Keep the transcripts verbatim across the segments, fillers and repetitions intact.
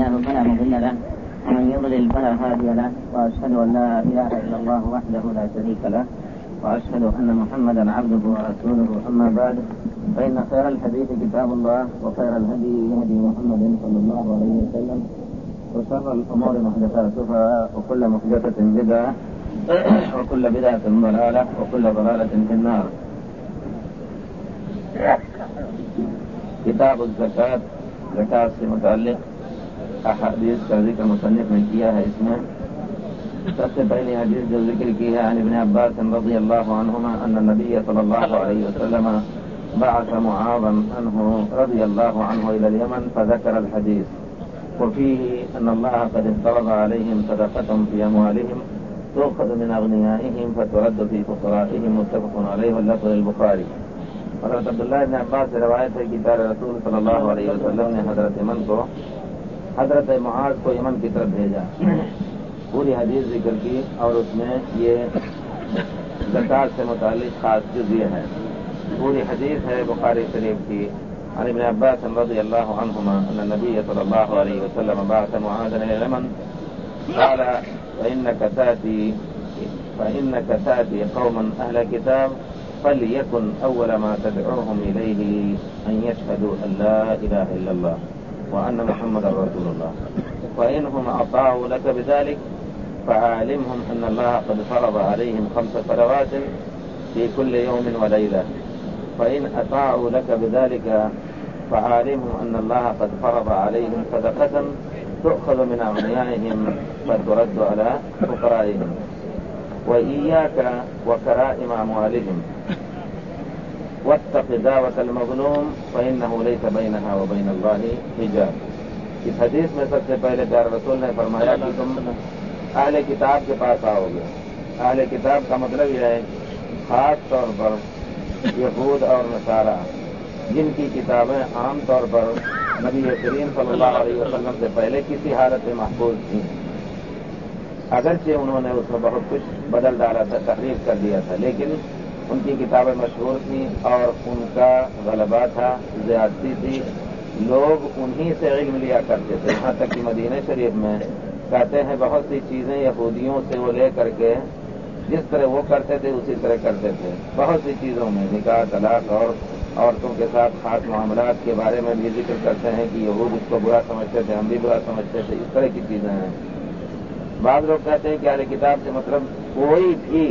الله فلا مضل له ومن يضلل فلا هادي له وأشهد أن لا إله إلا الله وحده لا شريك له وأشهد أن محمدا عبده ورسوله. أما بعد فإن خير الحديث كتاب الله وخير الهدي هدي محمد صلى الله عليه وسلم وشر الأمور محدثاتها وكل محدثة بدعة وكل بدعة ضلالة وكل ضلالة في النار. کتاب الزکات، زکات سے متعلق احادیث کا ذکر مصنف نے کیا ہے. اس میں سب سے پہلی حدیث جو ذکر کی ہے عن ابن عباس رضی اللہ عنہما ان النبی صلی اللہ علیہ وسلم بعث معاذا عنه رضی اللہ عنہ الى اليمن فذكر الحديث وفيه ان الله قد افترض عليهم صدقة في اموالهم تؤخذ من اغنيائهم فترد في فقرائهم متفق عليه واللفظ للبخاری. حضرت عبداللہ ابن عباس سے روایت ہے کہ پیارے رسول صلی اللہ علیہ وسلم نے حضرت یمن کو حضرت معاذ کو یمن کی طرف بھیجا. پوری حدیث ذکر کی اور اس میں یہ زکات سے متعلق خاص جز یہ ہے. پوری حدیث ہے بخاری شریف کی. عن ابن عباس رضی اللہ عنہما ان النبی صلی اللہ علیہ وسلم بعث معاذا الى اليمن قال فإنك تأتي فإنك تأتي قوما أهل كتاب فليكن أول ما تدعوهم إليه أن يشهدوا أن لا إله إلا الله وأن محمد رسول الله فإنهم أطاعوا لك بذلك فعالمهم أن الله قد فرض عليهم خمس صلوات في كل يوم وليلة فإن أطاعوا لك بذلك فعالمهم أن الله قد فرض عليهم صدقة تؤخذ من أغنيائهم فترد على فقرائهم وإياك وكرائم أموالهم واتق دعوة المظلوم فإنه ليس بينها وبين الله حجاب. اس حدیث میں سب سے پہلے پیارے رسول نے فرمایا کہ تم اہل کتاب کے پاس آؤ گے. اہل کتاب کا مطلب یہ ہے خاص طور پر یہود اور نصارہ جن کی کتابیں عام طور پر نبی کریم صلی اللہ علیہ وسلم سے پہلے کسی حالت میں محفوظ تھیں. اگرچہ انہوں نے اس میں بہت کچھ بدل ڈالا تھا، تحریف کر دیا تھا، لیکن ان کی کتابیں مشہور تھیں اور ان کا غلبہ تھا، زیادتی تھی. لوگ انہی سے علم لیا کرتے تھے. یہاں تک کہ مدینہ شریف میں کہتے ہیں بہت سی چیزیں یہودیوں سے وہ لے کر کے جس طرح وہ کرتے تھے اسی طرح کرتے تھے. بہت سی چیزوں میں نکاح، طلاق اور عورتوں کے ساتھ خاص معاملات کے بارے میں بھی ذکر کرتے ہیں کہ یہود اس کو برا سمجھتے تھے، ہم بھی برا سمجھتے تھے. اس طرح کی چیزیں ہیں. بعض لوگ کہتے ہیں کہ اہل کتاب سے مطلب کوئی بھی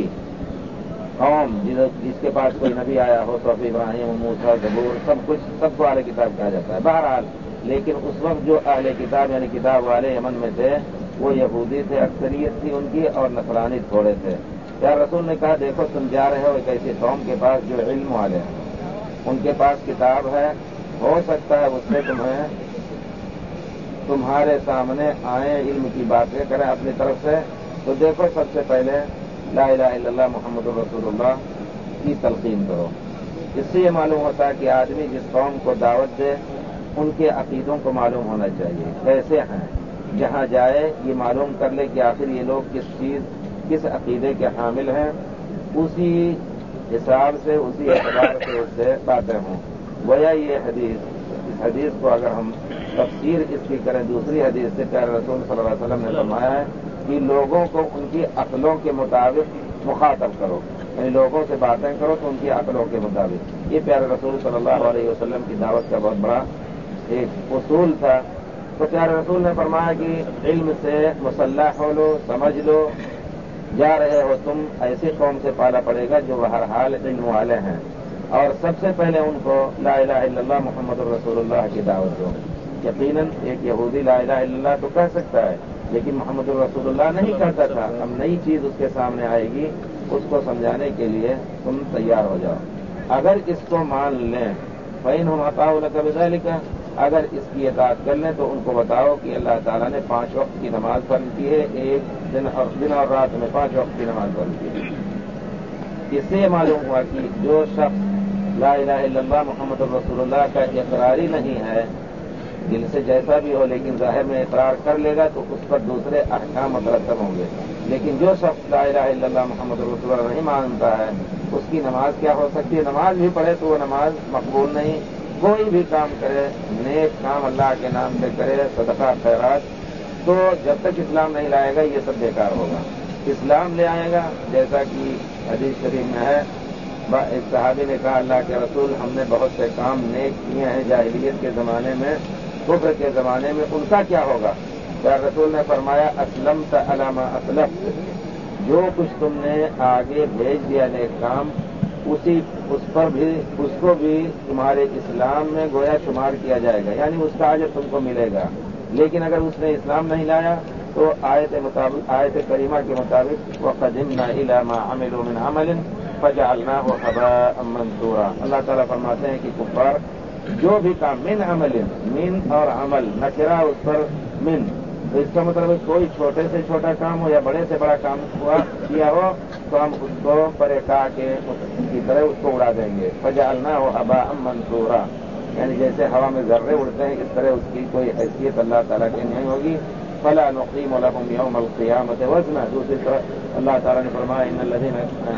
قوم جس کے پاس کوئی نبی آیا ہو، صحف ابراہیم، موسیٰ، زبور، سب کچھ سب کو اہل کتاب کہا جاتا ہے. بہرحال لیکن اس وقت جو اہل کتاب یعنی کتاب والے یمن میں تھے وہ یہودی تھے، اکثریت تھی ان کی، اور نصرانی تھوڑے تھے. یا رسول نے کہا دیکھو تم جا رہے ہو ایک ایسی قوم کے پاس جو علم والے ہیں، ان کے پاس کتاب ہے، ہو سکتا ہے اس سے تمہیں تمہارے سامنے آئیں، علم کی باتیں کریں اپنی طرف سے. تو دیکھو سب سے پہلے لا الہ الا اللہ محمد رسول اللہ کی تلقین کرو. اس سے یہ معلوم ہوتا ہے کہ آدمی جس قوم کو دعوت دے ان کے عقیدوں کو معلوم ہونا چاہیے کیسے ہیں. جہاں جائے یہ معلوم کر لے کہ آخر یہ لوگ کس چیز کس عقیدے کے حامل ہیں، اسی حساب سے اسی اعتبار سے اس سے باتیں ہوں. گویا یہ حدیث اس حدیث کو اگر ہم تفسیر اس کی کریں دوسری حدیث سے پیارے رسول صلی اللہ علیہ وسلم نے فرمایا ہے کہ لوگوں کو ان کی عقلوں کے مطابق مخاطب کرو، یعنی لوگوں سے باتیں کرو تو ان کی عقلوں کے مطابق. یہ پیارے رسول صلی اللہ علیہ وسلم کی دعوت کا بہت بڑا ایک اصول تھا. تو پیارے رسول نے فرمایا کہ علم سے مسلح ہو لو، سمجھ لو. جا رہے ہو تم ایسی قوم سے پالا پڑے گا جو ہر حال علم والے ہیں، اور سب سے پہلے ان کو لا الہ الا اللہ محمد رسول اللہ کی دعوت دو. یقیناً ایک یہودی لا الہ الا اللہ تو کہہ سکتا ہے لیکن محمد رسول اللہ نہیں کہتا تھا. اب نئی چیز اس کے سامنے آئے گی، اس کو سمجھانے کے لیے تم تیار ہو جاؤ. اگر اس کو مان لیں فَإِنْهُمْ أَطَاعُوا لَكَ بِذَلِكَ، اگر اس کی اطاعت کر لیں تو ان کو بتاؤ کہ اللہ تعالیٰ نے پانچ وقت کی نماز فرض کی ہے، ایک دن اور دن اور رات میں پانچ وقت کی نماز فرض کی ہے. اس سے معلوم ہوا کہ جو شخص لا الہ الا اللہ محمد رسول اللہ کا اقراری نہیں ہے، دل سے جیسا بھی ہو لیکن ظاہر میں اقرار کر لے گا تو اس پر دوسرے احکام مترتب ہوں گے. لیکن جو شخص لا الہ الا اللہ محمد رسول اللہ نہیں مانتا ہے اس کی نماز کیا ہو سکتی ہے؟ نماز بھی پڑھے تو وہ نماز مقبول نہیں، کوئی بھی کام کرے، نیک کام اللہ کے نام سے کرے، صدقہ خیرات، تو جب تک اسلام نہیں لائے گا یہ سب بیکار ہوگا۔ اسلام لے آئے گا، جیسا کہ حدیث شریف میں ہے، ایک صحابی نے کہا اللہ کے رسول ہم نے بہت سے کام نیک کیے ہیں جاہلیت کے زمانے میں، کفر کے زمانے میں، ان کا کیا ہوگا؟ تو رسول نے فرمایا اسلمت علی ما اسلفت، جو کچھ تم نے آگے بھیج دیا نیک کام، اسی اس پر بھی اس کو بھی تمہارے اسلام میں گویا شمار کیا جائے گا، یعنی اس کا اجر تم کو ملے گا۔ لیکن اگر اس نے اسلام نہیں لایا تو آیت مطابق آیت کریمہ کے مطابق وَقَدِمْنَا إِلَىٰ مَا عَمِلُوا مِنْ عَمَلٍ فَجَعَلْنَاهُ هَبَاءً مَنثُورًا، اللہ تعالیٰ فرماتے ہیں کہ کفار جو بھی کام من عمل، من اور عمل نکرہ اس پر من، تو اس کا مطلب کوئی چھوٹے سے چھوٹا کام ہو یا بڑے سے بڑا کام ہوا کیا ہو تو ہم اس کو پرے کہا کے کی طرح اس کو اڑا دیں گے۔ فَجَعَلْنَاهُ هَبَاءً مَنثُورًا، یعنی جیسے ہوا میں ذرے اڑتے ہیں اس طرح اس کی کوئی حیثیت اللہ تعالیٰ کی نہیں ہوگی۔ فَلَا نُقِيمُ لَهُمْ يَوْمَ الْقِيَامَةِ وَزْنًا، دوسری طرف اللہ تعالیٰ نے فرمایا ان الذین،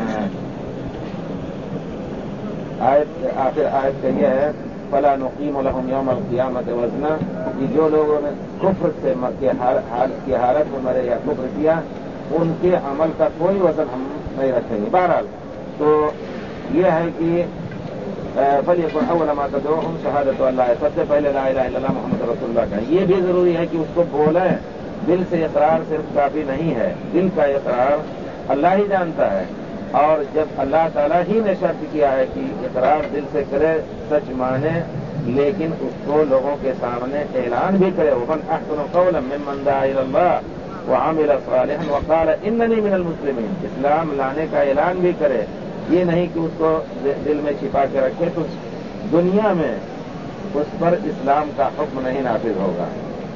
آیت آخر آیت کا یہ ہے فَلَا نُقِيمُ لَهُمْ يَوْمَ الْقِيَامَةِ وَزْنًا، کہ جو لوگوں نے کفر سے کی حالت میں مرے یا کفر کیا ان کے عمل کا کوئی وزن ہم نہیں رکھیں گے۔ بہرحال تو یہ ہے کہ فَلْيَكُنْ أَوَّلَ مَا تَدْعُوهُمْ شَهَادَةُ اللَّهِ، سب سے پہلے لا الہ الا اللہ محمد رسول اللہ کا۔ یہ بھی ضروری ہے کہ اس کو بولیں، دل سے اقرار صرف کافی نہیں ہے، دل کا اقرار اللہ ہی جانتا ہے، اور جب اللہ تعالیٰ ہی نے شرط کیا ہے کہ اقرار دل سے کرے، سچ مانے، لیکن اس کو لوگوں کے سامنے اعلان بھی کرے۔ وَمَنْ أَحْسَنُ قَوْلًا مِّمَّنْ دَعَا إِلَى اللَّهِ وَعَمِلَ صَالِحًا وَقَالَ إِنَّنِي مِنَ الْمُسْلِمِينَ، اسلام لانے کا اعلان بھی کرے، یہ نہیں کہ اس کو دل میں چھپا کے رکھے تو دنیا میں اس پر اسلام کا حکم نہیں نافذ ہوگا۔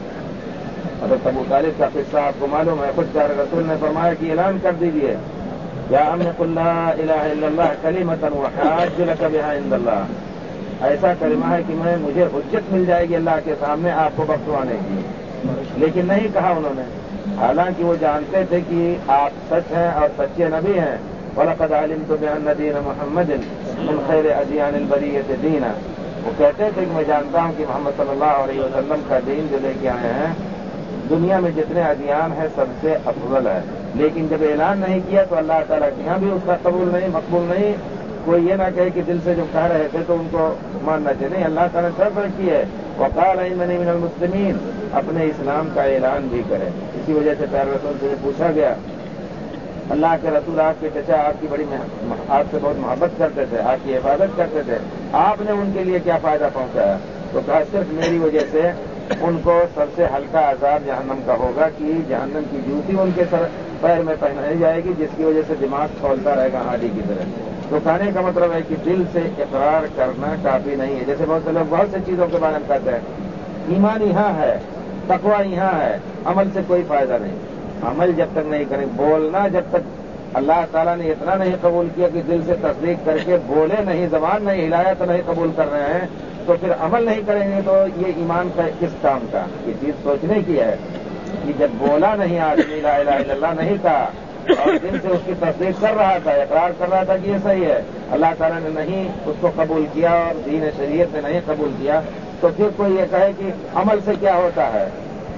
حضرت ابو طالب کا قصہ آپ کو معلوم ہے، خود پیارے رسول نے فرمایا کہ اعلان کر دیجئے یا عم قل لا الہ الا اللہ کلمۃ وحاج لک بها عند اللہ، ایسا کلمہ ہے کہ میں مجھے حجت مل جائے گی اللہ کے سامنے آپ کو بخشوانے کی، لیکن نہیں کہا انہوں نے، حالانکہ وہ جانتے تھے کہ آپ سچ ہیں اور سچے نبی ہیں۔ وَلَقَدْ عَلِمْتُ بِأَنَّ دِينَ مُحَمَّدٍ مِنْ خَيْرِ أَدْيَانِ الْبَرِيَّةِ دِينًا، وہ کہتے تھے کہ میں جانتا ہوں کہ محمد صلی اللہ علیہ وسلم کا دین جو لے کے آئے ہیں دنیا میں جتنے ادیان ہیں سب سے افضل ہے، لیکن جب اعلان نہیں کیا تو اللہ تعالیٰ کے یہاں بھی اس کا قبول نہیں، مقبول نہیں۔ کوئی یہ نہ کہے کہ دل سے جو کہہ رہے تھے تو ان کو ماننا چاہیے، نہیں، اللہ تعالیٰ نے شرط رکھی ہے وَقَالَ إِنَّنِي مِنَ الْمُسْلِمِينَ، اپنے اسلام کا اعلان بھی کرے۔ اسی وجہ سے پیارے رسول سے پوچھا گیا اللہ کے رسول آپ کے چچا آپ کی بڑی آپ سے بہت محبت کرتے تھے، آپ کی حفاظت کرتے تھے، آپ نے ان کے لیے کیا فائدہ پہنچایا؟ تو کہا صرف میری وجہ سے ان کو سب سے ہلکا عذاب جہنم کا ہوگا کہ جہنم کی جوتی ان کے سر پیر میں پہنائی جائے گی، جس کی وجہ سے دماغ کھولتا رہے گا ہانڈی کی طرح۔ تو کہنے کا مطلب ہے کہ دل سے اقرار کرنا کافی نہیں ہے، جیسے بہت سے لوگ بہت سی چیزوں کے بارے میں کہتے ہیں ایمان یہاں ہے، تقویٰ یہاں ہے، عمل سے کوئی فائدہ نہیں۔ عمل جب تک نہیں کریں، بولنا جب تک اللہ تعالیٰ نے اتنا نہیں قبول کیا کہ دل سے تصدیق کر کے بولے نہیں، زبان نہیں ہلایا تو نہیں قبول کر رہے ہیں، تو پھر عمل نہیں کریں گے تو یہ ایمان کا کس کام کا؟ یہ چیز سوچنے کی ہے کہ جب بولا نہیں آدمی لا الہ الا اللہ نہیں کہا اور دل سے اس کی تصدیق کر رہا تھا، اقرار کر رہا تھا کہ یہ صحیح ہے، اللہ تعالیٰ نے نہیں اس کو قبول کیا اور دین شریعت نے نہیں قبول کیا، تو پھر کوئی یہ کہے کہ عمل سے کیا ہوتا ہے؟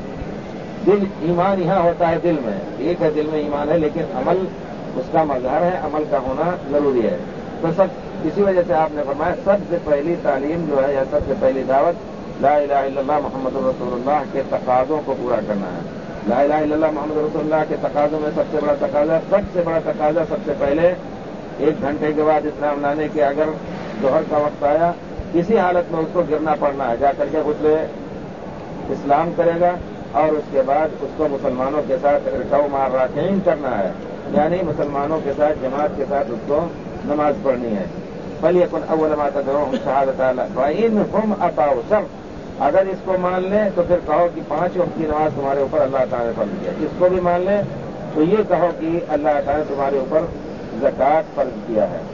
دل ایمان یہاں ہوتا ہے دل میں، ایک ہے دل میں ایمان ہے، لیکن عمل اس کا مظہر ہے، عمل کا ہونا ضروری ہے۔ تو سب اسی وجہ سے آپ نے فرمایا سب سے پہلی تعلیم جو ہے یا سب سے پہلی دعوت لا الہ الا اللہ محمد رسول اللہ کے تقاضوں کو پورا کرنا ہے۔ لا الہ الا اللہ محمد رسول اللہ کے تقاضوں میں سب سے بڑا تقاضا سب سے بڑا تقاضا سب سے پہلے ایک گھنٹے کے بعد اسلام لانے کے اگر ظہر کا وقت آیا کسی حالت میں اس کو گرنا پڑنا ہے، جا کر کے غسل اسلام کرے گا اور اس کے بعد اس کو مسلمانوں کے ساتھ رکوع مع الراکعین کرنا ہے، یعنی مسلمانوں کے ساتھ جماعت کے ساتھ اس کو نماز پڑھنی ہے۔ فَلْيَكُنْ أَوَّلَ مَا تَدْعُوهُمْ شَهَادَةَ اللَّهِ فَإِنْهُمْ أَطَاعُوا شَرْطًا، اگر اس کو مان لیں تو پھر کہو کہ پانچ وقت کی نماز تمہارے اوپر اللہ تعالیٰ نے فرض کیا، اس کو بھی مان لیں تو یہ کہو کہ اللہ تعالیٰ نے تمہارے اوپر زکوٰۃ فرض کیا ہے،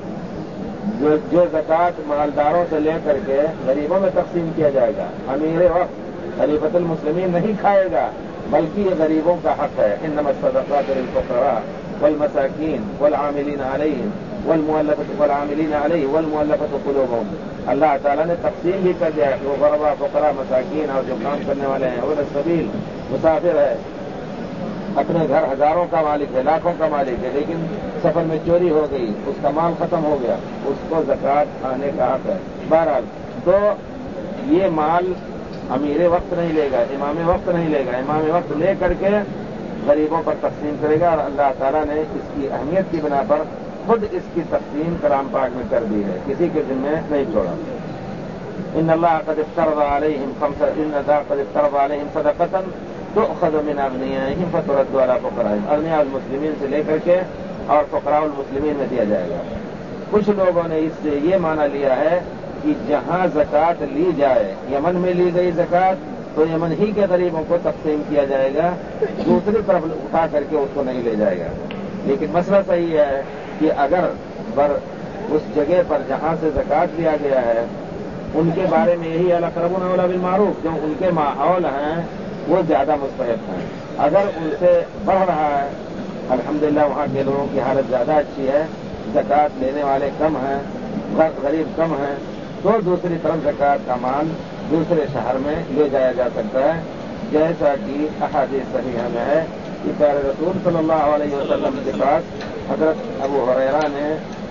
جو جو زکوٰۃ مالداروں سے لے کر کے غریبوں میں تقسیم کیا جائے گا، امیر وقت خلیفۃ المسلمین نہیں کھائے گا بلکہ یہ غریبوں کا حق ہے۔ انما الصدقات للفقراء والمساکین والعاملین علیہم والمؤلفۃ والعاملین علیہ والمؤلفۃ قلوبهم اللہ تعالیٰ نے تقسیم بھی کر دیا کہ وہ غربا فقراء مساکین اور جو کام کرنے والے ہیں وہ سبیل مسافر ہے، اپنے گھر ہزاروں کا مالک ہے، لاکھوں کا مالک ہے، لیکن سفر میں چوری ہو گئی، اس کا مال ختم ہو گیا، اس کو زکوٰۃ آنے کا حق ہے۔ بہرحال تو یہ مال امیر وقت نہیں لے گا، امام وقت نہیں لے گا، امام وقت لے کر کے غریبوں پر تقسیم کرے گا، اور اللہ تعالیٰ نے اس کی اہمیت کی بنا پر خود اس کی تقسیم کلام پاک میں کر دی ہے، کسی کے ذمہ نہیں چھوڑا۔ ان اللہ قد افترض علیہم خمس ان ذا قد افترض علیہم صدقۃ تؤخذ من اغنیائہم فترد علی فقرائہم، اغنیاء المسلمین سے لے کر کے اور فقراء المسلمین میں دیا جائے گا۔ کچھ لوگوں نے اس سے یہ معنی لیا ہے کہ جہاں زکوٰۃ لی جائے، یمن میں لی گئی زکوٰۃ تو یمن ہی کے غریبوں کو تقسیم کیا جائے گا، دوسری طرف اٹھا کر کے اس کو نہیں لے جائے گا۔ لیکن مسئلہ صحیح ہے کہ اگر پر اس جگہ پر جہاں سے زکوٰۃ لیا گیا ہے ان کے بارے میں یہی الاقربون اولی بالمعروف، جو ان کے ماحول ہیں وہ زیادہ مستحق ہیں، اگر ان سے بڑھ رہا ہے الحمدللہ وہاں کے لوگوں کی حالت زیادہ اچھی ہے، زکوٰۃ لینے والے کم ہیں، غریب کم ہیں، تو دوسری طرف زکوٰۃ کا مال دوسرے شہر میں لے جایا جا سکتا ہے، جیسا کہ احادیث صحیحہ میں ہے کہ پیارے رسول صلی اللہ علیہ وسلم کے پاس حضرت ابو ہریرہ نے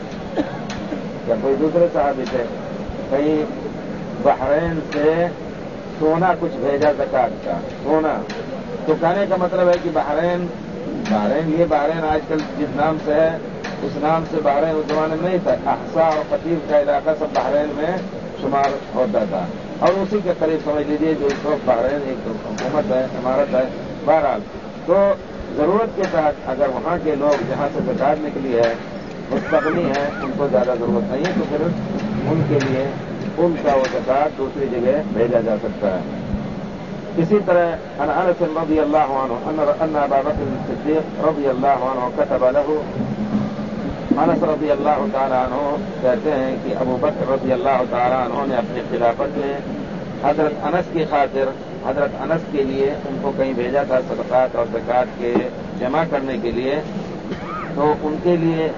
یا کوئی دوسرے صحابی تھے کہیں بحرین سے سونا کچھ بھیجا زکوٰۃ کا سونا، تو کہنے کا مطلب ہے کہ بحرین بحرین یہ بحرین آج کل جس نام سے ہے اس نام سے بحرین اس زمانے میں نہیں تھا، احسا اور قطیف کا علاقہ سب بحرین میں شمار ہوتا تھا، اور اسی کے قریب سمجھ لیجیے جو اس وقت بحرین ایک حکومت ہے، عمارت ہے۔ بہرحال تو ضرورت کے تحت اگر وہاں کے لوگ جہاں سے زکوٰۃ نکلی ہے مستغنی ہیں، ان کو زیادہ ضرورت نہیں ہے، تو پھر ان کے لیے ان کا وہ زکوٰۃ دوسری جگہ بھیجا جا سکتا ہے۔ اسی طرح عن انس رضی اللہ عنہ ان ابا بکر الصدیق رضی اللہ عنہ كتب له، انس رضی اللہ تعالیٰ عنہ کہتے ہیں کہ ابو بکر رضی اللہ تعالیٰ عنہ نے اپنی خلافت میں حضرت انس کی خاطر حضرت انس کے لیے ان کو کہیں بھیجا تھا صدقات اور زکوٰۃ کے جمع کرنے کے لیے، تو ان کے لیے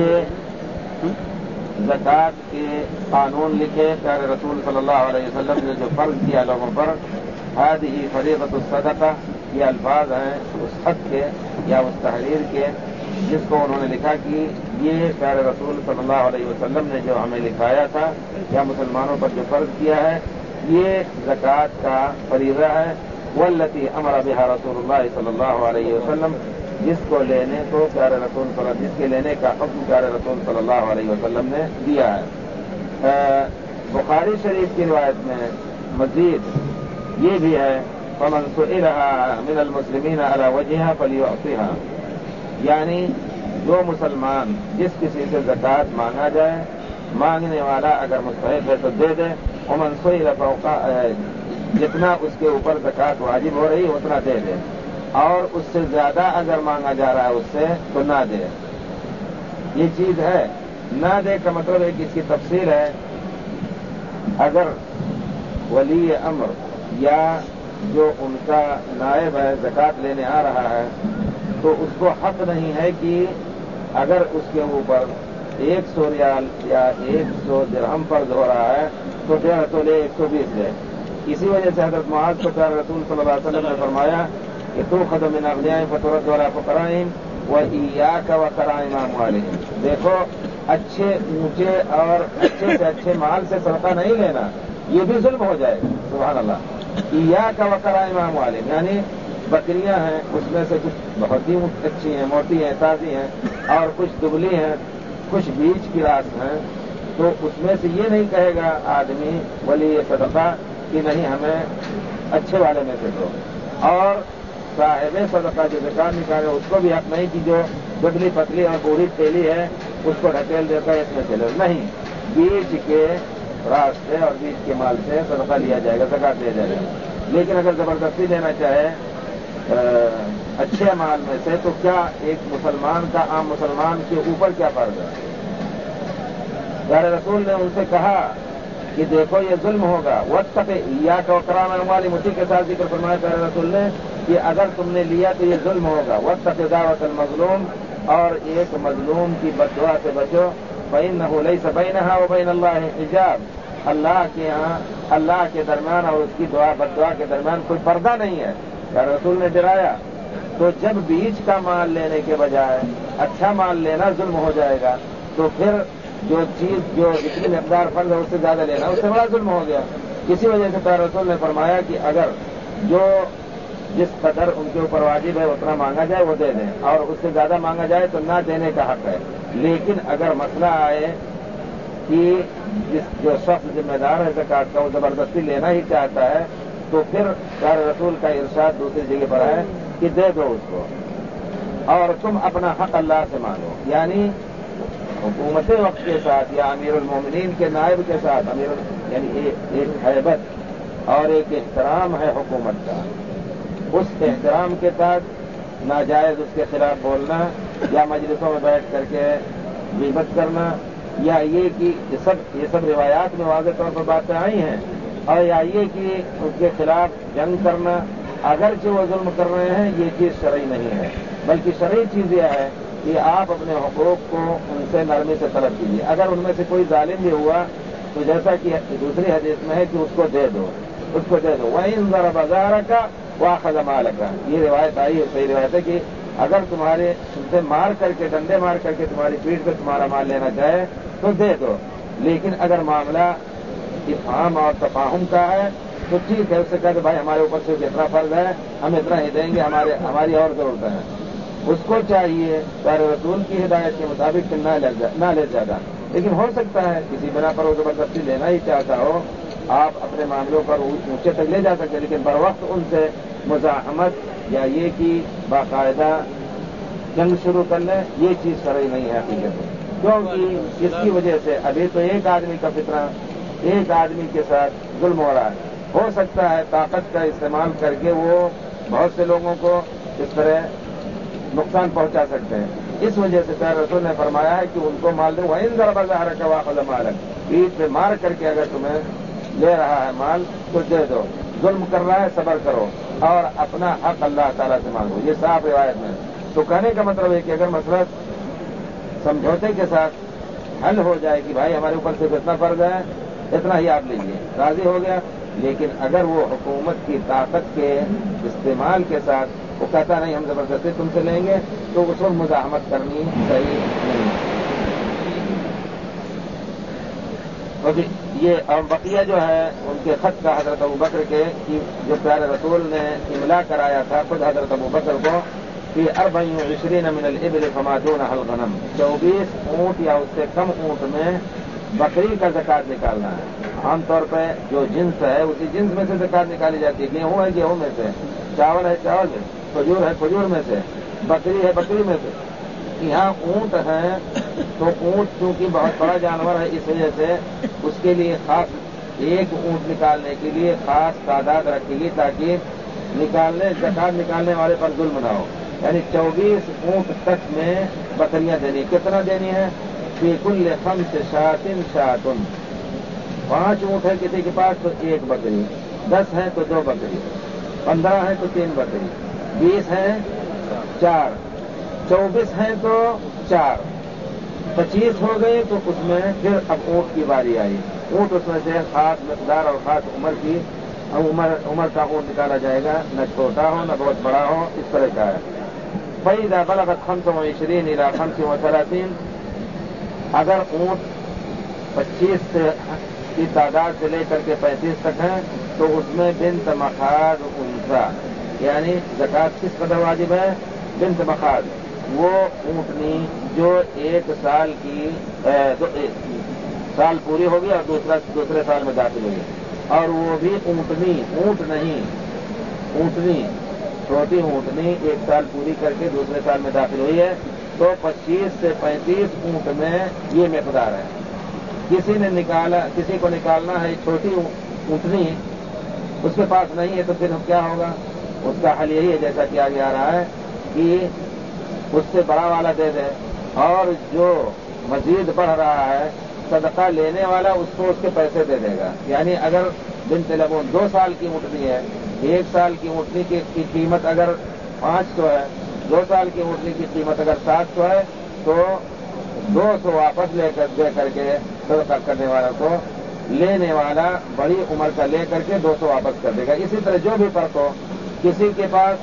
یہ زکوٰۃ کے قانون لکھے پیارے رسول صلی اللہ علیہ وسلم نے جو فرض کیا لوگوں پر، هذه فریضۃ الصدقہ، یہ الفاظ ہیں اس خط کے یا اس تحریر کے جس کو انہوں نے لکھا کہ یہ پیارے رسول صلی اللہ علیہ وسلم نے جو ہمیں لکھایا تھا یا مسلمانوں پر جو فرض کیا ہے یہ زکوٰۃ کا فریضہ ہے، والتي امر بها رسول اللہ صلی اللہ علیہ وسلم، جس کو لینے کو پیارے رسول صلی اللہ جس کے لینے کا حکم پیارے رسول صلی اللہ علیہ وسلم نے دیا ہے۔ بخاری شریف کی روایت میں مزید یہ بھی ہے فمن سئلها من المسلمین علی وجہها فلیعطها، یعنی جو مسلمان جس کسی سے زکوٰۃ مانگا جائے، مانگنے والا اگر مستحق ہے تو دے دے، ومن سئل فوق جتنا اس کے اوپر زکوٰۃ واجب ہو رہی اتنا دے دے، اور اس سے زیادہ اگر مانگا جا رہا ہے اس سے تو نہ دے۔ یہ چیز ہے، نہ دے کا مطلب ہے کہ اس کی تفصیل ہے، اگر ولی امر یا جو ان کا نائب ہے زکوٰۃ لینے آ رہا ہے تو اس کو حق نہیں ہے کہ اگر اس کے اوپر ایک سو ریال یا ایک سو درہم فرض ہو رہا ہے تو ڈیڑھ سو لے، ایک سو بیس لے۔ اسی وجہ سے حضرت معاذ کو پیارے رسول صلی اللہ علیہ وسلم نے فرمایا کہ تؤخذ من اغنیائہم فترد علی فقرائہم وإیاک وکرائم اموالہم، دیکھو اچھے اونچے اور اچھے سے اچھے مال سے صدقہ نہیں لینا، یہ بھی ظلم ہو جائے گا۔ سبحان اللہ۔ ایاک وکرائم اموالہم، یعنی بکریاں ہیں اس میں سے کچھ بہت ہی اچھی ہیں، موٹی ہیں، تازی ہیں، اور کچھ دبلی ہیں، کچھ بیچ کی راس ہیں، تو اس میں سے یہ نہیں کہے گا آدمی ولی صدقہ کہ نہیں ہمیں اچھے والے میں سے دو، اور صاحب صدقہ جو زکوٰۃ نکالے اس کو بھی حق نہیں کہ جو دبلی پتلی اور بوڑھی تیلی ہے اس کو ڈھکیل دیتا ہے اس میں سے لو، نہیں، بیچ کے راس سے اور بیچ کے مال سے صدقہ لیا جائے گا، زکوٰۃ لیا جائے گا۔ لیکن اگر زبردستی لینا چاہے اچھے مال میں سے تو کیا ایک مسلمان کا عام مسلمان کے اوپر کیا فرض ہے؟ پیارے رسول نے ان سے کہا کہ دیکھو یہ ظلم ہوگا، واتق ایاک وکرائم اموالہم، اسی کے ساتھ ذکر فرمایا پیارے رسول نے کہ اگر تم نے لیا تو یہ ظلم ہوگا، واتق دعوۃ المظلوم، اور ایک مظلوم کی بد دعا سے بچو، فإنہ لیس بینہا وبین اللہ حجاب، اللہ کے یہاں اللہ کے درمیان اور اس کی دعا بد دعا کے درمیان کوئی پردہ نہیں ہے. یا رسول نے ڈرایا تو جب بیچ کا مال لینے کے بجائے اچھا مال لینا ظلم ہو جائے گا تو پھر جو چیز جو جتنی مقدار فرض ہے اس سے زیادہ لینا اس سے بڑا ظلم ہو گیا. اسی وجہ سے پیارے رسول نے فرمایا کہ اگر جو جس قدر ان کے اوپر واجب ہے اتنا مانگا جائے وہ دے دیں اور اس سے زیادہ مانگا جائے تو نہ دینے کا حق ہے. لیکن اگر مسئلہ آئے کہ جس جو شخص ذمہ دار ہے زکات کا وہ زبردستی لینا ہی چاہتا ہے تو پھر پیارے رسول کا ارشاد دوسری جگہ پر ہے کہ دے دو اس کو اور تم اپنا حق اللہ سے مانگو. یعنی حکومت وقت کے ساتھ یا امیر المومنین کے نائب کے ساتھ امیر یعنی ایک حیبت اور ایک احترام ہے حکومت کا. اس احترام کے ساتھ ناجائز اس کے خلاف بولنا یا مجلسوں میں بیٹھ کر کے غیبت کرنا یا یہ کہ یہ سب یہ سب روایات میں واضح طور پر باتیں آئی ہیں اور یا یہ کہ اس کے خلاف جنگ کرنا اگرچہ وہ ظلم کر رہے ہیں یہ چیز شرعی نہیں ہے بلکہ شرعی چیز یہ ہے کہ آپ اپنے حقوق کو ان سے نرمی سے طلب کیجیے. اگر ان میں سے کوئی ظالم بھی ہوا تو جیسا کہ دوسری حدیث میں ہے کہ اس کو دے دو اس کو دے دو وَإِن ضَرَبَ ذَارَكَ وَأَخَذَ مَالَكَ. یہ روایت آئی ہے صحیح روایت ہے کہ اگر تمہارے تم سے مار کر کے ڈنڈے مار کر کے تمہاری پیٹھ پہ تمہارا مال لینا چاہے تو دے دو. لیکن اگر معاملہ افہام اور تفاہم کا ہے تو ٹھیک ہے اس سے کہتے بھائی ہمارے اوپر صرف اتنا فرض ہے ہم اتنا ہی دیں گے ہمارے ہماری اور ضرورتیں ہیں. اس کو چاہیے پیارے رسول کی ہدایت کے مطابق نہ لے زیادہ. لیکن ہو سکتا ہے کسی بنا پر وہ زبردستی لینا ہی چاہتا ہو آپ اپنے معاملوں پر اونچے تک لے جا سکتے لیکن بر وقت ان سے مزاحمت یا یہ کہ باقاعدہ جنگ شروع کر لیں یہ چیز شرعی نہیں ہے حقیقت میں. کیونکہ اس کی وجہ سے ابھی تو ایک آدمی کا فتنہ ایک آدمی کے ساتھ ظلم ہو رہا ہے. ہو سکتا ہے طاقت کا استعمال کر کے وہ بہت سے لوگوں کو اس طرح نقصان پہنچا سکتے ہیں. اس وجہ سے پیارے رسول نے فرمایا ہے کہ ان کو مال دیں وَإِن ضَرَبَ ظَهْرَكَ وَأَخَذَ مَالَكَ. پیٹھ پہ مار کر کے اگر تمہیں لے رہا ہے مال تو دے دو. ظلم کر رہا ہے صبر کرو اور اپنا حق اللہ تعالیٰ سے مانگو. یہ صاف روایت میں. تو کہنے کا مطلب ہے کہ اگر مسئلہ سمجھوتے کے ساتھ حل ہو جائے کہ بھائی ہمارے اوپر صرف اتنا فرض ہے اتنا ہی آپ لیجیے راضی ہو گیا. لیکن اگر وہ حکومت کی طاقت کے استعمال کے ساتھ وہ کہتا نہیں ہم زبردستی تم سے لیں گے تو اس وقت مزاحمت کرنی صحیح نہیں. یہ اور بقیہ جو ہے ان کے خط کا حضرت ابوبکر کے جو پیارے رسول نے املا کرایا تھا خود حضرت ابوبکر کو کہ اربع وعشرین من الابل فما دونها الغنم. چوبیس اونٹ یا اس سے کم اونٹ میں بکری کا زکات نکالنا ہے. عام طور پہ جو جنس ہے اسی جنس میں سے زکات نکالی جاتی ہے. گیہوں ہے گیہوں میں سے چاول ہے چاول میں کھجور ہے کھجور میں سے بکری ہے بکری میں سے. یہاں اونٹ ہے تو اونٹ چونکہ بہت بڑا جانور ہے اس وجہ سے اس کے لیے خاص ایک اونٹ نکالنے کے لیے خاص تعداد رکھے گی تاکہ نکالنے زکات نکالنے والے پر ظلم نہ ہو. یعنی چوبیس اونٹ تک میں بکریاں دینی. کتنا دینی ہے؟ فی کل خمس شاتن شاتن. پانچ اونٹ ہے کسی کے پاس تو ایک بکری. دس ہے تو دو بکری. پندرہ ہے تو تین بکری. بیس ہے چار. چوبیس ہیں تو چار. پچیس ہو گئے تو اس میں پھر اب اونٹ کی باری آئی. اونٹ اس میں سے خاص مقدار اور خاص عمر کی عمر عمر کا اونٹ نکالا جائے گا. نہ چھوٹا ہو نہ بہت بڑا ہو اس طرح کا ہے. فَإِذَا بَلَغَتْ خَمْسَ وَعِشْرِينَ إِلَىٰ خَمْسٍ وَثَلَاثِينَ. اگر اونٹ پچیس سے کی تعداد سے لے کر کے پینتیس تک ہیں تو اس میں بنت مخاض انثیٰ یعنی زکات کس قدر واجب ہے؟ بنت مخاض وہ اونٹنی جو ایک سال کی سال پوری ہوگی اور دوسرا دوسرے سال میں داخل ہوگی اور وہ بھی اونٹنی اونٹ نہیں اونٹنی چھوٹی اونٹنی ایک سال پوری کر کے دوسرے سال میں داخل ہوئی ہے تو پچیس سے پینتیس اونٹ میں یہ مقدار ہے. کسی نے نکالا کسی کو نکالنا ہے چھوٹی اونٹنی اس کے پاس نہیں ہے تو پھر کیا ہوگا؟ اس کا حل یہی ہے جیسا کہ آگے آ رہا ہے کہ اس سے بڑا والا دے دے اور جو مزید بڑھ رہا ہے صدقہ لینے والا اس کو اس کے پیسے دے دے گا. یعنی اگر بنت لبون دو سال کی اونٹنی ہے ایک سال کی اونٹنی کی قیمت اگر پانچ سو ہے دو سال کی اونٹنی کی قیمت اگر سات سو ہے تو دو سو واپس لے کر دے کر کے صدقہ کرنے والا کو لینے والا بڑی عمر کا لے کر کے دو سو واپس کر دے گا. اسی طرح جو بھی فرق ہو، کسی کے پاس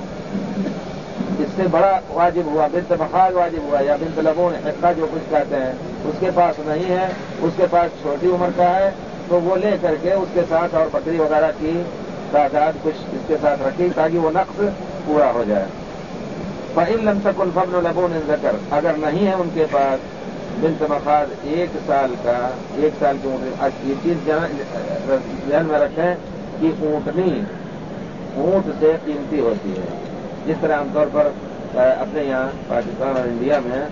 اس سے بڑا واجب ہوا، بنت مخاض واجب ہوا یا بنت لبون حقہ جو کچھ کہتے ہیں اس کے پاس نہیں ہے، اس کے پاس چھوٹی عمر کا ہے، تو وہ لے کر کے اس کے ساتھ اور بکری وغیرہ کی تعداد کچھ اس کے ساتھ رکھی تاکہ وہ نقص پورا ہو جائے. فَإِن لَمْ تَكُنْ فَابْنُ لَبُونٍ ذَكَرٍ، اگر نہیں ہے ان کے پاس بنت مخاض ایک سال کا، ایک سال کی اونٹ، یہ چیز ذہن میں رکھیں کہ اونٹنی اونٹ سے قیمتی ہوتی ہے. جس طرح عام طور پر اپنے یہاں پاکستان اور انڈیا میں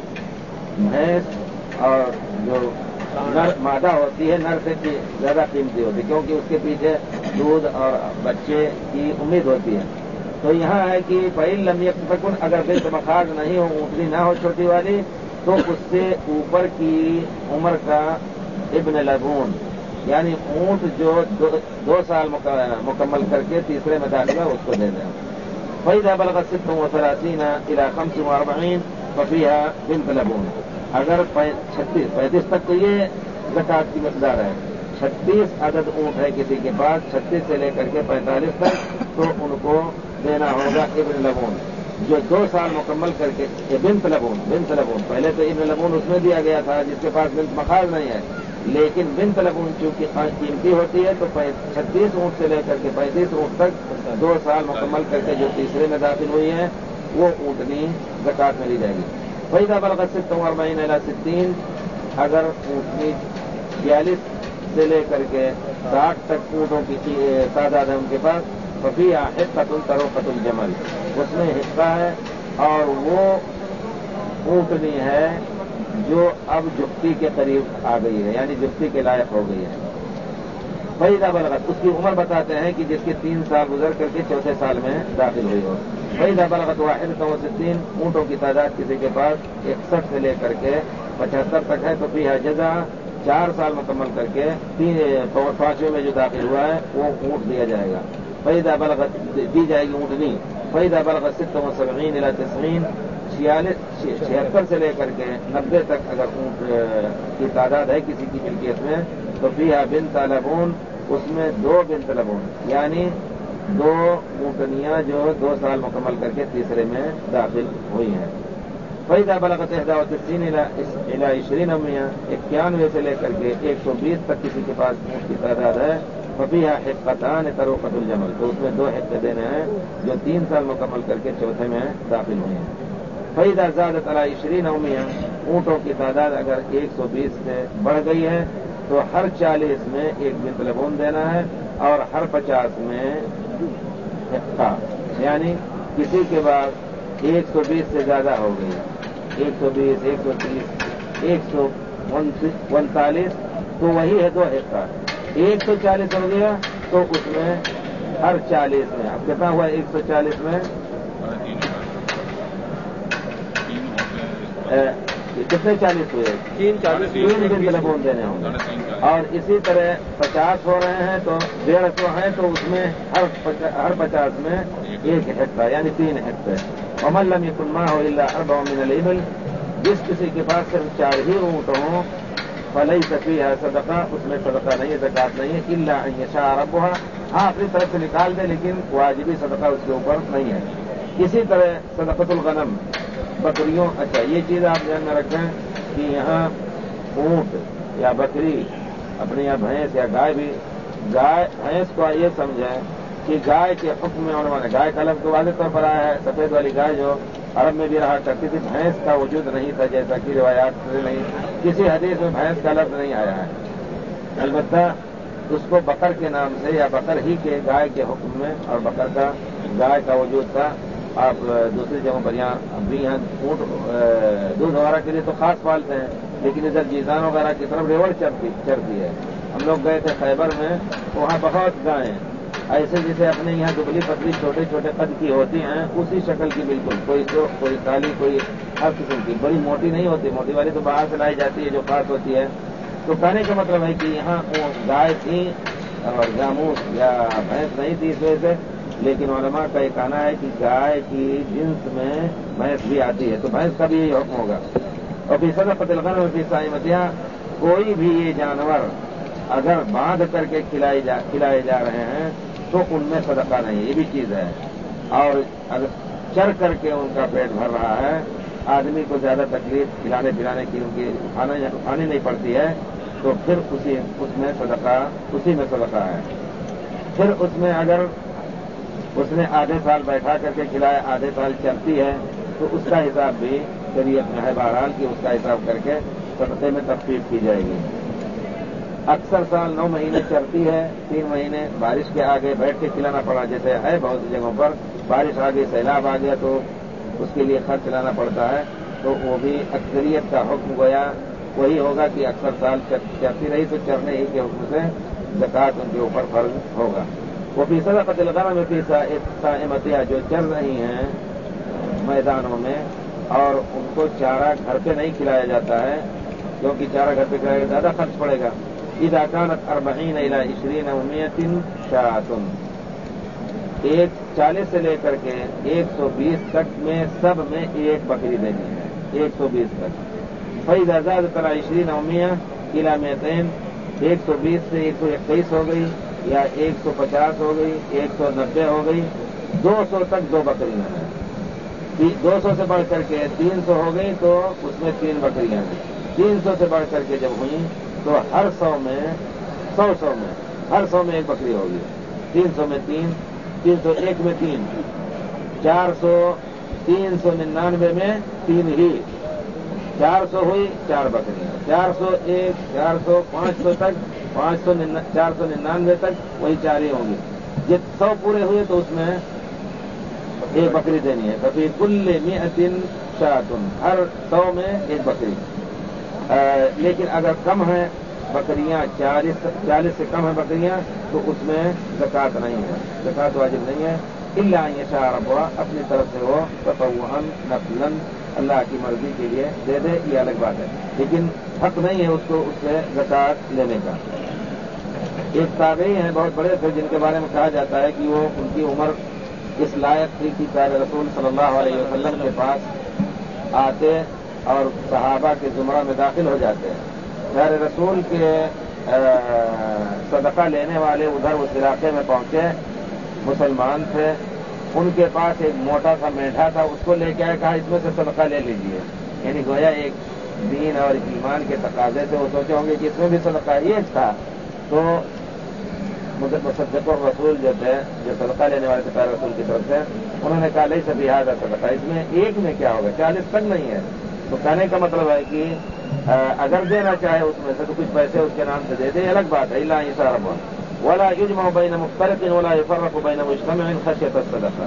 بھینس اور جو نر مادہ ہوتی ہے نر سے زیادہ قیمتی ہوتی ہے، کیونکہ اس کے پیچھے دودھ اور بچے کی امید ہوتی ہے. تو یہاں ہے کہ فَإِن لَمْ يَكُنْ، اگر بنت مخاض نہیں ہو، اونٹنی نہ ہو چھوٹی والی، تو اس سے اوپر کی عمر کا ابن لبون، یعنی اونٹ جو دو, دو سال مکمل کر کے تیسرے میں داخل ہے اس کو دے دیں. فَإِذَا بَلَغَتْ سِتَّ وَثَلَاثِينَ إِلَىٰ خَمْسٍ وَأَرْبَعِينَ فَفِيهَا بِنْتُ لَبُونٍ، اگر چھتیس پینتیس تک تو یہ زکوٰۃ کی مقدار ہے. چھتیس عدد اونٹ ہے کسی کے پاس، چھتیس سے لے کر کے پینتالیس تک، تو ان کو دینا ہوگا ابن لبون، جو دو سال مکمل کر کے. بنت لبون بنت لبون پہلے تو ابن لبون اس میں دیا گیا تھا جس کے پاس بنت مخاض نہیں ہے، لیکن بنت لبون چونکہ قیمتی ہوتی ہے تو چھتیس اونٹ سے لے کر کے پینتیس اونٹ تک دو سال مکمل کر کے جو تیسرے میں داخل ہوئی ہیں وہ اونٹنی زکوٰۃ میں لی جائے گی. فَإِذَا بَلَغَتْ سِتَّ وَأَرْبَعِينَ إِلَىٰ سِتِّينَ، اگر اونٹنی بیالیس سے لے کر کے ساٹھ تک اونٹوں کی تعداد ہے ان کے پاس، فَفِيهَا حِقَّةٌ طَرُوقَةُ الْجَمَلِ، اس میں حصہ ہے اور وہ اونٹنی ہے جو اب جفتی کے قریب آ گئی ہے، یعنی جفتی کے لائق ہو گئی ہے. فَإِذَا بَلَغَتْ، اس کی عمر بتاتے ہیں کہ جس کے تین سال گزر کر کے چوتھے سال میں داخل ہوئی ہو. فَإِذَا بَلَغَتْ وَاحِدَةً وَسِتِّينَ، اونٹوں کی تعداد کسی کے پاس اکسٹھ سے لے کر کے پچہتر تک ہے، تو فِيهَا جَزَعٌ، چار سال مکمل کر کے تین پانچویں میں جو داخل ہوا ہے وہ اونٹ دیا جائے گا. فَإِذَا بَلَغَتْ، دی جائے گی اونٹنی. فَإِذَا بَلَغَتْ سِتَّ وَسَبْعِينَ إِلَىٰ تِسْعِينَ، چھیالیس چھہتر سے لے کر کے نبے تک اگر اونٹ کی تعداد ہے کسی کی ملکیت میں، تو فِيهَا بنت لبون، اس میں دو بنت لبون، یعنی دو اونٹنیاں جو دو سال مکمل کر کے تیسرے میں داخل ہوئی ہیں. فَإِذَا بَلَغَتْ إِحْدَى وَتِسْعِينَ إِلَىٰ عِشْرِينَ مِئَةً، اکیانوے سے لے کر کے ایک سو بیس تک کسی کے پاس اونٹ کی تعداد ہے، فَفِيهَا حِقَّتَانِ طَرُوقَةُ الْجَمَلِ، تو اس میں دو حصے دینے ہیں جو تین سال مکمل کر کے چوتھے میں داخل ہوئے ہیں. فَإِذَا زَادَتْ عَلَىٰ عِشْرِينَ مِئَةً، اونٹوں کی تعداد اگر ایک سو بیس سے بڑھ گئی ہے تو ہر چالیس میں ایک بنت لبون دینا ہے اور ہر پچاس میں حقہ، یعنی کسی کے بعد ایک سو بیس سے زیادہ ہو گئی، ایک سو بیس، ایک سو تیس، ایک سو انتالیس، تو وہی ہے دو حصہ. ایک سو چالیس ہو گیا تو اس میں ہر چالیس میں، اب کتنا ہوا ایک سو چالیس میں کتنے چالیس ہوئے؟ تین چالیس تین بنت لبون دینے ہوں گے. اور اسی طرح پچاس ہو رہے ہیں تو ڈیڑھ سو ہیں تو اس میں ہر ہر پچاس میں ایک حصہ، یعنی تین حصے. وَمَن لَّمْ يَكُن مَّعَهُ إِلَّا أَرْبَعٌ مِّنَ الْإِبِلِ، جس کسی کے پاس صرف چار ہی اونٹ ہوں، فَلَيْسَ فِيهَا صَدَقَةٌ، اس میں صدقہ نہیں ہے، زکوٰۃ نہیں ہے، إِلَّا أَن يَشَاءَ رَبُّهَا، ہاں اپنی طرف سے نکال دے لیکن واجبی صدقہ اس کے اوپر نہیں ہے. اسی طرح صدقۃ الغنم، بکریوں. اچھا یہ چیز آپ ذہن میں رکھیں کہ یہاں اونٹ یا بکری، اپنے یہاں بھینس یا گائے بھی، گائے بھینس کو یہ سمجھیں کہ گائے کے حکم میں ہونے والے، گائے کا لفظ واضح طور پر آیا ہے، سفید والی گائے جو عرب میں بھی رہا کرتی تھی، بھینس کا وجود نہیں تھا جیسا کہ روایات سے نہیں، کسی حدیث میں بھینس کا لفظ نہیں آیا ہے. البتہ اس کو بکر کے نام سے یا بکر ہی کے گائے کے حکم میں، اور بکر کا گائے کا وجود تھا. آپ دوسری جگہوں پر یہاں ابھی یہاں اونٹ دودھ وغیرہ کے لیے تو خاص پالتے ہیں، لیکن ادھر جیزان وغیرہ کی طرف ریوڑ چرتی چرتی ہے. ہم لوگ گئے تھے خیبر میں، وہاں بہت گائیں ایسے جیسے اپنے یہاں دبلی پتلی چھوٹے چھوٹے قد کی ہوتی ہیں، اسی شکل کی بالکل، کوئی سرخ کوئی کالی کوئی ہر قسم کی، بڑی موٹی نہیں ہوتی، موٹی والی تو باہر سے لائی جاتی ہے جو خاص ہوتی ہے. تو کہنے کا مطلب ہے کہ یہاں وہ گائے تھی اور جاموس یا بھینس نہیں تھی اس وجہ سے، لیکن علماء کا یہ کہنا ہے کہ گائے کی جنس میں بھینس بھی آتی ہے تو بھینس کا بھی یہی حکم ہوگا. اور فی صدقۃ الغنم فی صائمتہا، کوئی بھی یہ جانور اگر باندھ کر کے کھلائے جا کھلائے جا رہے ہیں تو ان میں صدقہ نہیں، یہ بھی چیز ہے. اور اگر چر کر کے ان کا پیٹ بھر رہا ہے، آدمی کو زیادہ تکلیف کھلانے پلانے کی ان کی اٹھانی نہیں پڑتی ہے، تو پھر اسی اس میں صدقہ اسی میں صدقہ ہے. پھر اس میں اگر اس نے آدھے سال بیٹھا کر کے کھلایا، آدھے سال چلتی ہے، تو اس کا حساب بھی شریعت میں ہے بہرحال کہ اس کا حساب کر کے صدقے میں تخفیف کی جائے گی. اکثر سال نو مہینے چلتی ہے، تین مہینے بارش کے آگے بیٹھ کے کھلانا پڑا، جیسے ہے بہت سی جگہوں پر بارش آ گئی، سیلاب آ گیا تو اس کے لیے خرچ لانا پڑتا ہے، تو وہ بھی اکثریت کا حکم گویا وہی ہوگا کہ اکثر سال چلتی رہی تو چرنے ہی کے حکم سے زکوٰۃ ان کے اوپر فرض ہوگا. وہ بھی صدقۃ الغنم میں بھی صائمتها جو چل رہی ہیں میدانوں میں اور ان کو چارہ گھر پہ نہیں کھلایا جاتا ہے، کیونکہ چارہ گھر پہ کھلایا زیادہ خرچ پڑے گا. اذا كانت اربعین الی عشرین امیۃ شاۃ، ایک چالیس سے لے کر کے ایک سو بیس تک میں سب میں ایک بکری دینی ہے، ایک سو بیس تک. فإذا زادت علی عشرین امیہ الی مئتین، ایک سو بیس سے ایک سو اکیس ہو گئی یا ایک سو پچاس ہو گئی، ایک سو نبے ہو گئی، دو سو تک دو بکریاں ہیں. دو سو سے بڑھ کر کے تین سو ہو گئی تو اس میں تین بکریاں ہیں. تین سو سے بڑھ کر کے جب ہوئی تو ہر سو میں سو سو میں ہر سو میں ایک بکری ہوگی. تین سو میں تین، تین سو ایک میں تین، چار سو تین سو ننانوے میں تین ہی، چار سو ہوئی چار بکریاں، چار سو ایک چار سو پانچ سو تک پانچ سو چار سو ننانوے تک وہی چار ہی ہوں گی. جب سو پورے ہوئے تو اس میں ایک بکری دینی ہے. کبھی کل مئۃ شاۃ، ہر سو میں ایک بکری. لیکن اگر کم ہے بکریاں، چالیس چالیس سے کم ہے بکریاں، تو اس میں زکوٰۃ نہیں ہے، زکوٰۃ واجب نہیں ہے. الا ان یشاء ربها، اپنی طرف سے وہ تطوعا نفلا اللہ کی مرضی کے لیے دے دے، یہ الگ بات ہے، لیکن حق نہیں ہے اس کو اس سے زکوٰۃ لینے کا. ایک تابعی ہیں بہت بڑے تھے جن کے بارے میں کہا جاتا ہے کہ وہ ان کی عمر اس لائق تھی کہ پیارے رسول صلی اللہ علیہ وسلم کے پاس آتے اور صحابہ کے زمرہ میں داخل ہو جاتے ہیں. پیارے رسول کے صدقہ لینے والے ادھر اس علاقے میں پہنچے، مسلمان تھے، ان کے پاس ایک موٹا سا میٹھا تھا، اس کو لے کے آئے، کہا اس میں سے صدقہ لے لیجیے. یعنی گویا ایک دین اور ایمان کے تقاضے سے وہ سوچے ہوں گے کہ اس میں بھی صدقہ یہ تھا. تو مصدق الرسول جو تھے، جو صدقہ لینے والے تھے پیارے رسول کی طرف سے، انہوں نے کہا لیس فی ھذا صدقہ، اس میں ایک میں کیا ہوگا، چالیس تک نہیں ہے. تو کہنے کا مطلب ہے کہ اگر دینا چاہے اس میں سے تو کچھ پیسے اس کے نام سے دے دے، الگ بات ہے. الا ان یشاء ربہ ولا یجمع بین مفترق ولا یفرق بین مجتمع خشیۃ الصدقہ.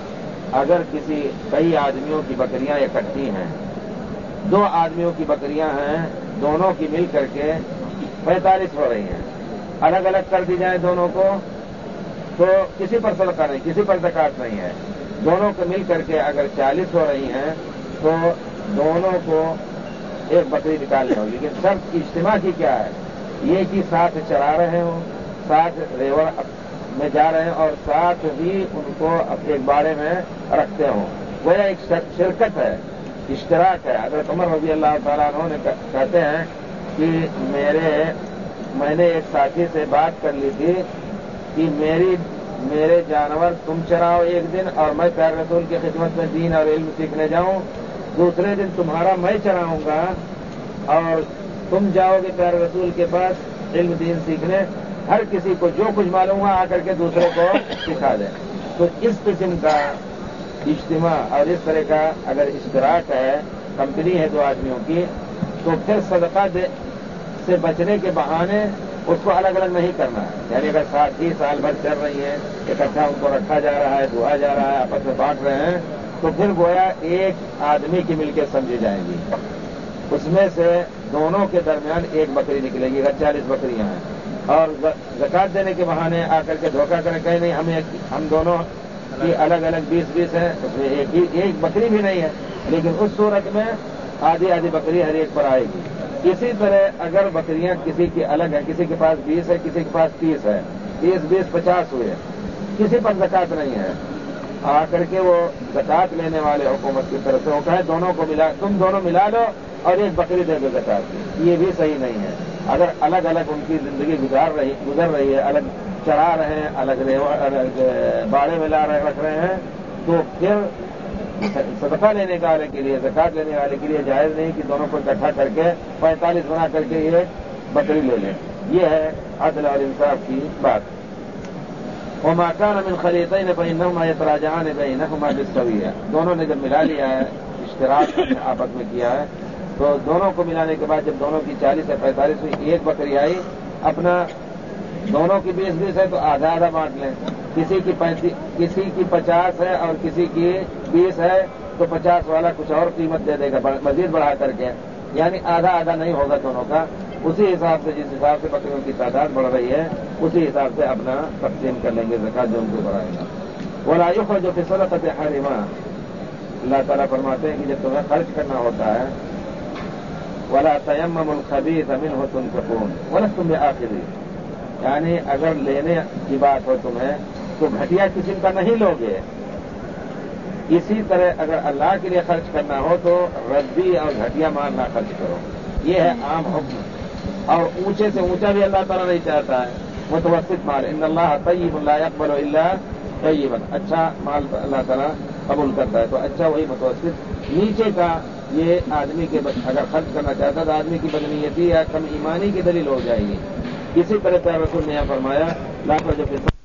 اگر کسی کئی آدمیوں کی بکریاں اکٹھی ہیں، دو آدمیوں کی بکریاں ہیں، دونوں کی مل کر کے پینتالیس ہو رہی ہیں، الگ الگ کر دی جائیں دونوں کو تو کسی پر صدقہ نہیں، کسی پر زکوٰۃ نہیں ہے. دونوں کو مل کر کے اگر چالیس ہو رہی ہیں تو دونوں کو ایک بکری نکالنی ہوگی. لیکن شرط اجتماع کی کیا ہے، یہ کہ ساتھ چرا رہے ہوں، ساتھ ریوڑ میں جا رہے ہیں اور ساتھ ہی ان کو ایک باڑے میں رکھتے ہوں. وہ ایک شرکت ہے، اشتراک ہے. حضرت عمر رضی اللہ تعالیٰ عنہ نے کہتے ہیں کہ میرے میں نے ایک ساتھی سے بات کر لی تھی کہ میری میرے جانور تم چراؤ ایک دن اور میں پیارے رسول کی خدمت میں دین اور علم سیکھنے جاؤں، دوسرے دن تمہارا میں چراؤں گا اور تم جاؤ گے پیارے رسول کے پاس علم دین سیکھنے. ہر کسی کو جو کچھ معلوم ہوا آ کر کے دوسرے کو سکھا دے. تو اس قسم کا اجتماع اور اس طرح کا اگر اشتراک ہے، کمپنی ہے دو آدمیوں کی، تو پھر صدقہ دے سے بچنے کے بہانے اس کو الگ الگ نہیں کرنا ہے. یعنی اگر ساتھ ہی سال بھر چل رہی ہیں، اکٹھا ان کو رکھا جا رہا ہے، دھویا جا رہا ہے، آپس میں بانٹ رہے ہیں، تو پھر گویا ایک آدمی کی مل کے سمجھی جائیں گی. اس میں سے دونوں کے درمیان ایک بکری نکلے گی. اگر چالیس بکریاں ہیں اور زکوٰۃ دینے کے بہانے آ کر کے دھوکہ کریں، کہیں نہیں ہمیں ہم دونوں کی الگ الگ بیس بیس ہیں، اس میں ایک ہی ایک بکری بھی نہیں ہے، لیکن اس صورت میں آدھی آدھی بکری ہر ایک پر آئے گی. اسی طرح اگر بکریاں کسی کی الگ ہیں، کسی کے پاس بیس ہے، کسی کے پاس تیس ہے، تیس بیس پچاس ہوئے، کسی پر زکوٰۃ نہیں ہے، آ کر کے وہ زکوٰۃ لینے والے حکومت کی طرف سے وہ کہے دونوں کو ملا، تم دونوں ملا لو اور ایک بکری دے دو زکوٰۃ کی، یہ بھی صحیح نہیں ہے. اگر الگ الگ ان کی زندگی گزار رہی گزر رہی ہے، الگ چڑھا رہے ہیں، الگ الگ باڑے میں لا رہے رکھ رہے ہیں، تو پھر صدقہ لینے والے کے لیے، زکات لینے والے کے لیے جائز نہیں کہ دونوں کو اکٹھا کر کے پینتالیس بنا کر کے یہ بکری لے لیں. یہ ہے عدل اور انصاف کی بات. وما كان من خليطين فإنهما يتراجعان بينهما بالسوية. دونوں نے جب ملا لیا ہے، اشتراک آپس میں کیا ہے، تو دونوں کو ملانے کے بعد جب دونوں کی چالیس یا پینتالیس ہوئی، ایک بکری آئی، اپنا دونوں کی بیس بیس ہے تو آدھا آدھا بانٹ لیں. کسی کی پینتیس کسی کی پچاس ہے اور کسی کی بیس ہے تو پچاس والا کچھ اور قیمت دے دے گا مزید بڑھا کر کے، یعنی آدھا آدھا نہیں ہوگا دونوں کا. اسی حساب سے جس حساب سے بکریوں کی تعداد بڑھ رہی ہے اسی حساب سے اپنا تقسیم کر لیں گے زکات جو ان کو بڑھائے گا. ولا يخرج في صدقة حرما. اللہ تعالیٰ فرماتے ہیں کہ جب تمہیں خرچ کرنا ہوتا ہے، ولا تيمموا الخبيث منه تنفقون ولستم بآخذيه، یعنی اگر لینے کی بات ہو تمہیں تو گھٹیا قسم کا نہیں لوگے. اسی طرح اگر اللہ کے لیے خرچ کرنا ہو تو ردی اور گھٹیا مال نہ خرچ کرو. یہ ہے عام حکم. اور اونچے سے اونچا بھی اللہ تعالیٰ نہیں چاہتا ہے. متوسط مال، ان اللہ طیب لا يقبل الا طیبا، اچھا مال اللہ تعالیٰ قبول کرتا ہے، تو اچھا وہی متوسط. نیچے کا یہ آدمی کے اگر خرچ کرنا چاہتا تو آدمی کی بدنیتی یا کم ایمانی کی دلیل ہو جائے گی. اسی طرح پیارے رسول نے یہاں فرمایا لا تجوز